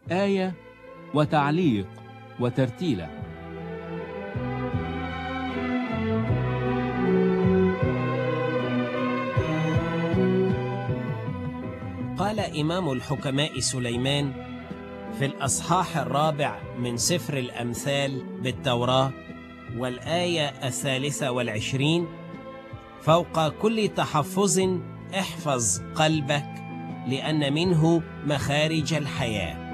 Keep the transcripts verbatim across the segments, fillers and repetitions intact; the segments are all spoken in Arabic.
آية وتعليق وترتيلة. قال إمام الحكماء سليمان في الأصحاح الرابع من سفر الأمثال بالتوراة والآية الثالثة والعشرين: فوق كل تحفظ احفظ قلبك لأن منه مخارج الحياة.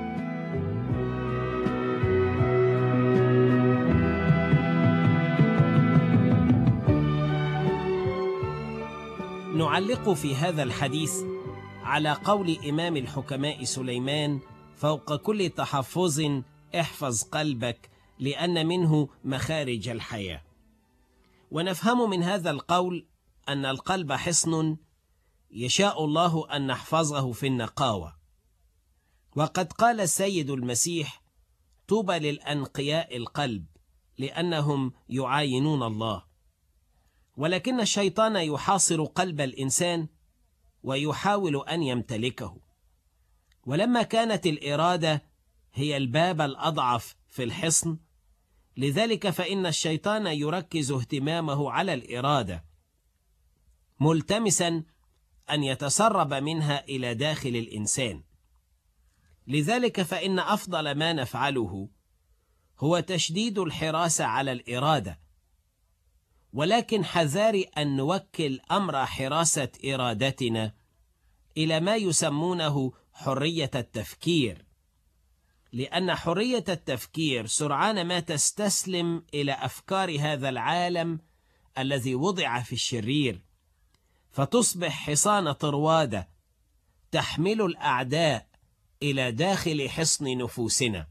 نعلق في هذا الحديث على قول إمام الحكماء سليمان: فوق كل تحفظ احفظ قلبك لأن منه مخارج الحياة. ونفهم من هذا القول أن القلب حصن يشاء الله أن نحفظه في النقاوة. وقد قال السيد المسيح: طوبى للأنقياء القلب لأنهم يعاينون الله. ولكن الشيطان يحاصر قلب الإنسان ويحاول أن يمتلكه، ولما كانت الإرادة هي الباب الأضعف في الحصن، لذلك فإن الشيطان يركز اهتمامه على الإرادة، ملتمسا أن يتسرب منها إلى داخل الإنسان. لذلك فإن أفضل ما نفعله هو تشديد الحراسة على الإرادة، ولكن حذار أن نوكل أمر حراسة إرادتنا إلى ما يسمونه حرية التفكير، لأن حرية التفكير سرعان ما تستسلم إلى أفكار هذا العالم الذي وضع في الشرير، فتصبح حصان طروادة تحمل الأعداء إلى داخل حصن نفوسنا.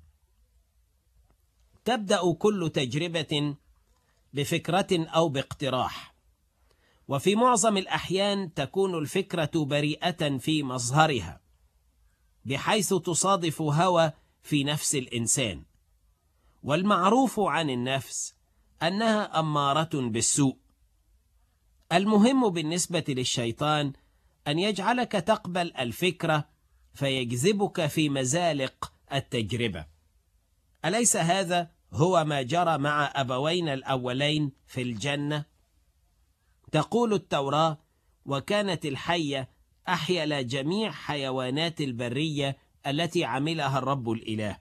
تبدأ كل تجربة بفكرة أو باقتراح، وفي معظم الأحيان تكون الفكرة بريئة في مظهرها، بحيث تصادف هوى في نفس الإنسان. والمعروف عن النفس أنها أمارة بالسوء. المهم بالنسبة للشيطان أن يجعلك تقبل الفكرة فيجذبك في مزالق التجربة. أليس هذا هو ما جرى مع أبوينا الأولين في الجنة؟ تقول التوراة: وكانت الحية أحيل جميع حيوانات البرية التي عملها الرب الإله.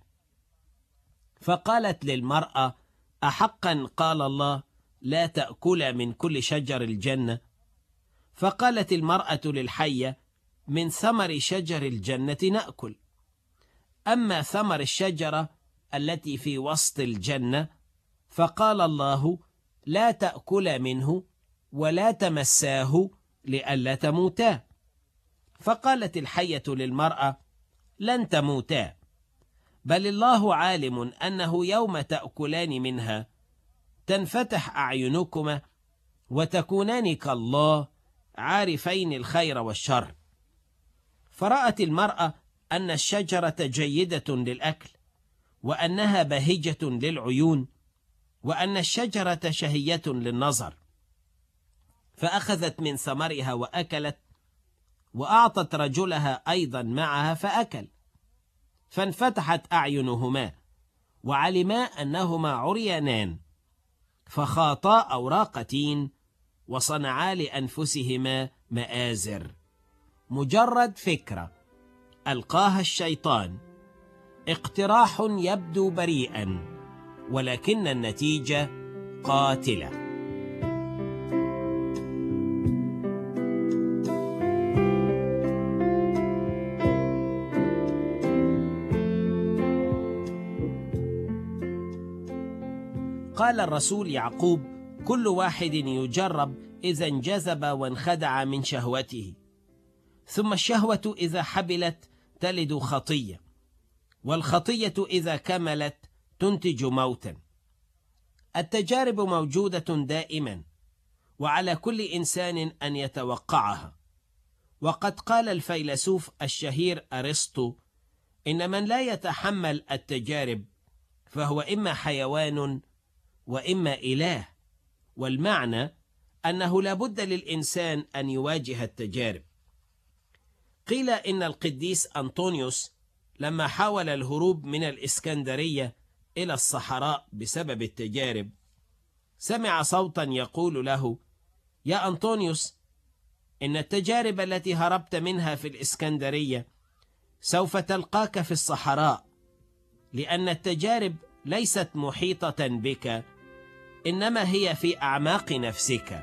فقالت للمرأة: أحقا قال الله لا تأكل من كل شجر الجنة؟ فقالت المرأة للحية: من ثمر شجر الجنة نأكل، أما ثمر الشجرة التي في وسط الجنة فقال الله لا تأكل منه ولا تمساه لئلا تموتا. فقالت الحية للمرأة: لن تموتا، بل الله عالم أنه يوم تأكلان منها تنفتح أعينكما وتكونان كالله عارفين الخير والشر. فرأت المرأة أن الشجرة جيدة للأكل، وأنها بهجة للعيون، وأن الشجرة شهية للنظر، فأخذت من ثمرها وأكلت، وأعطت رجلها أيضا معها فأكل، فانفتحت أعينهما وعلما أنهما عريانان، فخاطا أوراق تين وصنعا لأنفسهما مآزر. مجرد فكرة ألقاها الشيطان، اقتراح يبدو بريئا ولكن النتيجة قاتلة. قال الرسول يعقوب: كل واحد يجرب إذا انجذب وانخدع من شهوته، ثم الشهوة إذا حبلت تلد خطية، والخطية إذا كملت تنتج موتا. التجارب موجودة دائما، وعلى كل إنسان أن يتوقعها. وقد قال الفيلسوف الشهير أرسطو: إن من لا يتحمل التجارب فهو إما حيوان وإما إله. والمعنى أنه لا بد للإنسان أن يواجه التجارب. قيل إن القديس أنطونيوس لما حاول الهروب من الإسكندرية إلى الصحراء بسبب التجارب، سمع صوتا يقول له: يا أنطونيوس، إن التجارب التي هربت منها في الإسكندرية سوف تلقاك في الصحراء، لأن التجارب ليست محيطة بك، إنما هي في أعماق نفسك.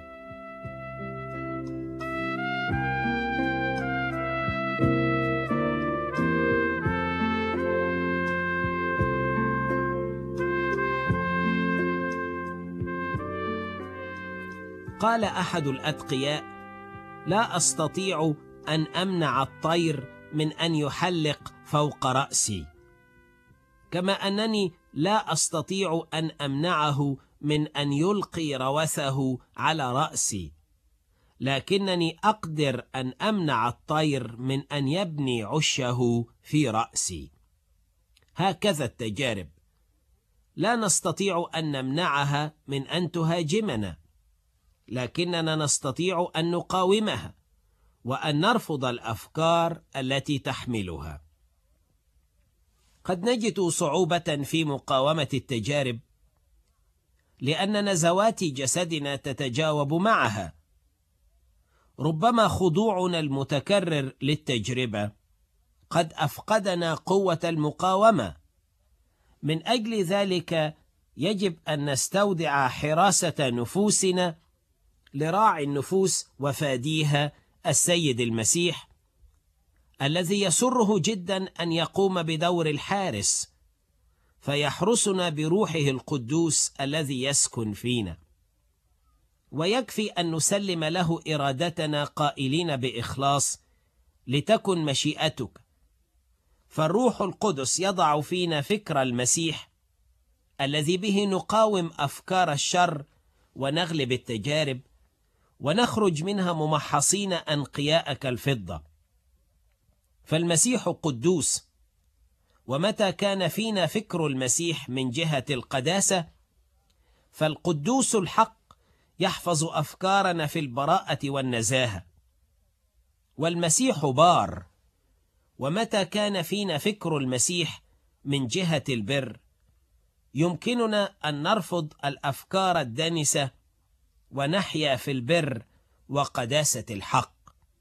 قال أحد الأتقياء: لا أستطيع أن أمنع الطير من أن يحلق فوق رأسي، كما أنني لا أستطيع أن أمنعه من أن يلقي روثه على رأسي، لكنني أقدر أن أمنع الطير من أن يبني عشه في رأسي. هكذا التجارب، لا نستطيع أن نمنعها من أن تهاجمنا، لكننا نستطيع أن نقاومها وأن نرفض الأفكار التي تحملها. قد نجد صعوبة في مقاومة التجارب لأن نزوات جسدنا تتجاوب معها. ربما خضوعنا المتكرر للتجربة قد أفقدنا قوة المقاومة. من أجل ذلك يجب أن نستودع حراسة نفوسنا لراعي النفوس وفاديها السيد المسيح، الذي يسره جدا أن يقوم بدور الحارس فيحرسنا بروحه القدوس الذي يسكن فينا. ويكفي أن نسلم له إرادتنا قائلين بإخلاص: لتكن مشيئتك. فالروح القدس يضع فينا فكر المسيح الذي به نقاوم أفكار الشر ونغلب التجارب، ونخرج منها ممحصين أنقياء كالفضة. فالمسيح قدوس، ومتى كان فينا فكر المسيح من جهة القداسة، فالقدوس الحق يحفظ أفكارنا في البراءة والنزاهة. والمسيح بار، ومتى كان فينا فكر المسيح من جهة البر، يمكننا أن نرفض الأفكار الدنسة ونحيا في البر وقداسة الحق.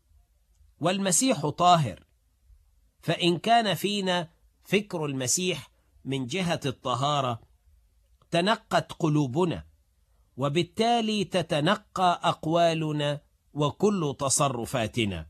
والمسيح طاهر، فإن كان فينا فكر المسيح من جهة الطهارة تنقت قلوبنا، وبالتالي تتنقى أقوالنا وكل تصرفاتنا.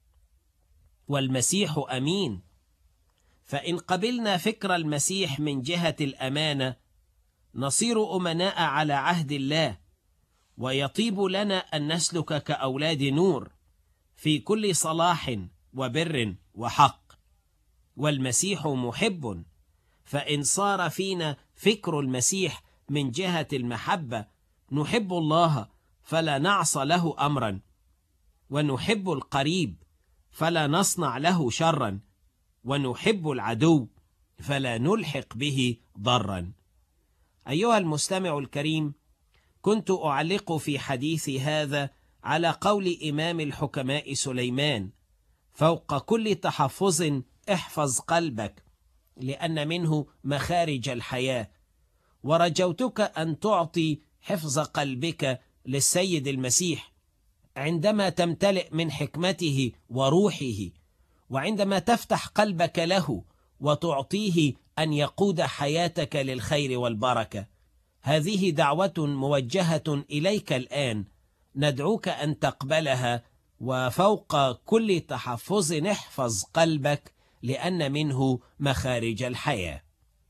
والمسيح أمين، فإن قبلنا فكر المسيح من جهة الأمانة نصير أمناء على عهد الله، ويطيب لنا أن نسلك كأولاد نور في كل صلاح وبر وحق. والمسيح محب، فإن صار فينا فكر المسيح من جهة المحبة نحب الله فلا نعصى له أمرا، ونحب القريب فلا نصنع له شرا، ونحب العدو فلا نلحق به ضرا. أيها المستمع الكريم، كنت أعلق في حديثي هذا على قول إمام الحكماء سليمان: فوق كل تحفظ احفظ قلبك، لأن منه مخارج الحياة. ورجوتك أن تعطي حفظ قلبك للسيد المسيح عندما تمتلئ من حكمته وروحه، وعندما تفتح قلبك له وتعطيه أن يقود حياتك للخير والبركة. هذه دعوة موجهة إليك الآن، ندعوك أن تقبلها. وفوق كل تحفظ احفظ قلبك، لأن منه مخارج الحياة.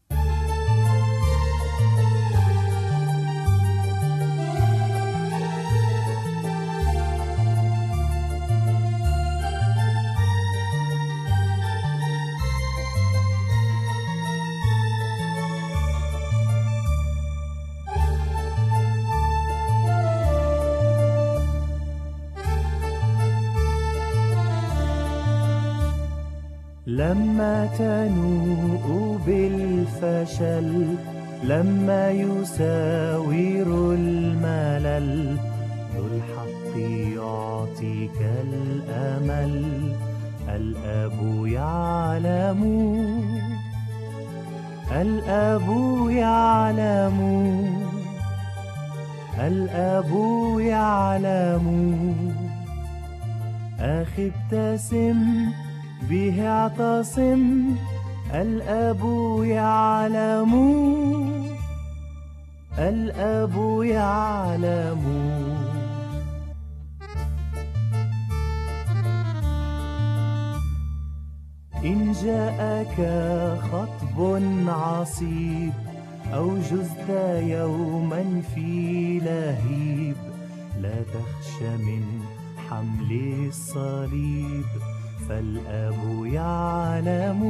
لما تنوء بالفشل، لما يساور الملل، ذو الحق يعطيك الأمل. الآب يعلم الآب يعلم الآب يعلم أخي ابتسم به اعتصم الآب يعلم الآب يعلم إن جاءك خطب عصيب أو جزت يوما في لهيب لا تخش من حمل الصليب فالآب يعلم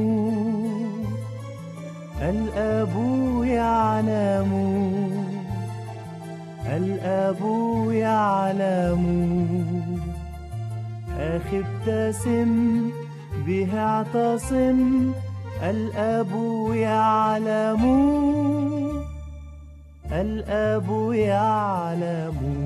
الآب يعلم الآب يعلم أخي ابتسم به اعتصم الآب يعلم الآب يعلم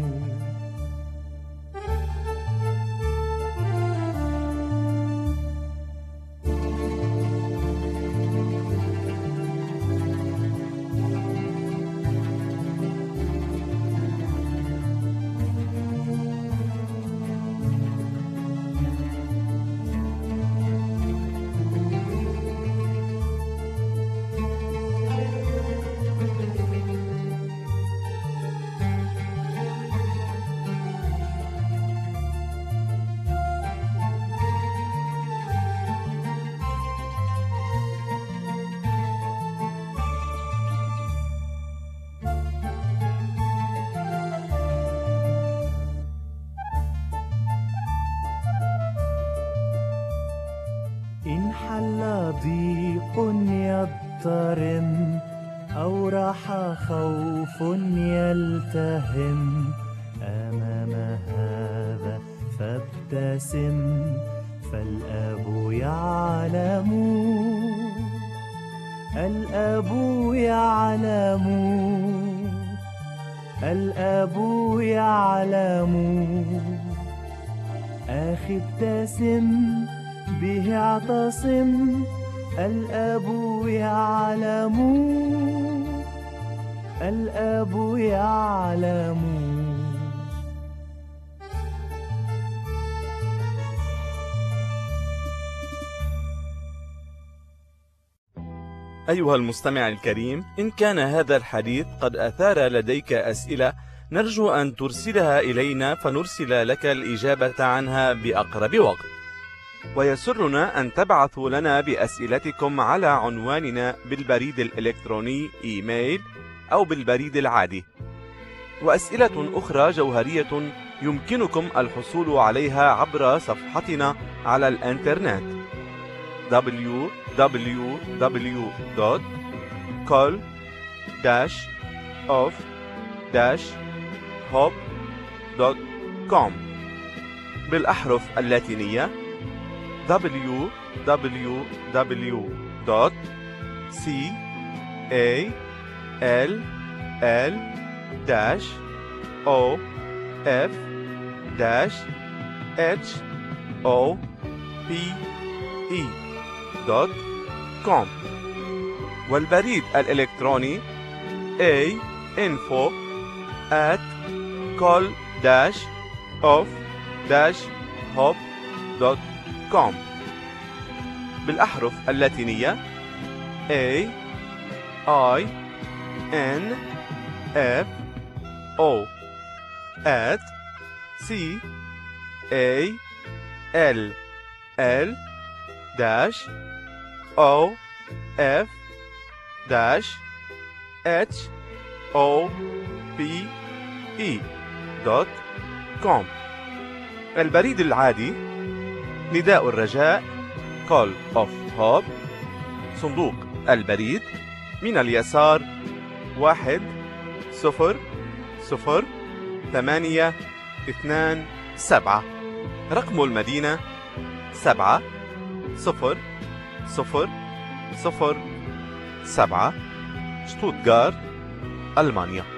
إن حل ضيق يضطرم أو راح خوف يلتهم أمام هذا فابتسم فالآب يعلم الآب يعلم الآب يعلم أخي ابتسم به اعتصم الآب يعلم الآب يعلم أيها المستمع الكريم، إن كان هذا الحديث قد أثار لديك أسئلة نرجو أن ترسلها إلينا فنرسل لك الإجابة عنها بأقرب وقت. ويسرنا أن تبعثوا لنا بأسئلتكم على عنواننا بالبريد الإلكتروني إيميل أو بالبريد العادي. وأسئلة أخرى جوهرية يمكنكم الحصول عليها عبر صفحتنا على الإنترنت دبليو دبليو دبليو دوت كول داش أوف داش هوب دوت كوم بالأحرف اللاتينية دبليو دبليو دبليو دوت سي إيه إل إل داش أو إف داش إتش أو بي إي دوت كوم والبريد الإلكتروني A info at call dash of dash hop دوت كوم بالأحرف اللاتينية A I N F O at C A L L dash O F dash H O P E دوت كوم البريد العادي نداء الرجاء Call of Hope صندوق البريد من اليسار واحد صفر صفر ثمانية اثنان سبعة رقم المدينة سبعة صفر صفر صفر سبعة شتوتغارت ألمانيا.